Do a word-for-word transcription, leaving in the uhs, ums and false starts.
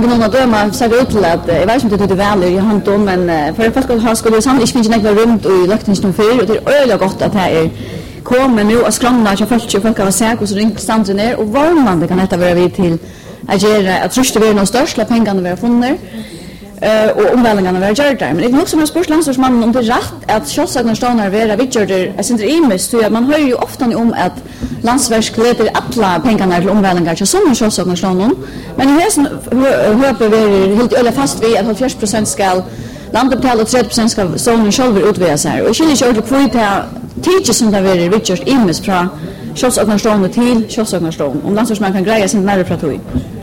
hade någon att döma så ut till att jag vet inte hur det väl i hand om men för att folk har skulle samtidigt finns det några runt och lökten för och det är öliga gott att det är kommer nu och skramna så folk folk har sagt och så ringt standen ner och var man det kan detta vara vid till att göra att trusta vi någon största pengarna vi har funnit eh och omvälningarna vi har gjort där men det är också med sportlandslagsmannen om det är rätt att Kjossagen står vara vidgör jag syns det imis så att man hör ju ofta om att landsverk letar alla pengarna till omvälningar så som Kjossagen står någon men i hästen höper vi helt eller fast vi att fyrtio procent ska landet betala trettio procent ska zonen själv utväga sig och skiljer sig åt kvitt teacher som där är Richard imis från Kjossagen står till Kjossagen står om landsverksman kan greja sin nära för att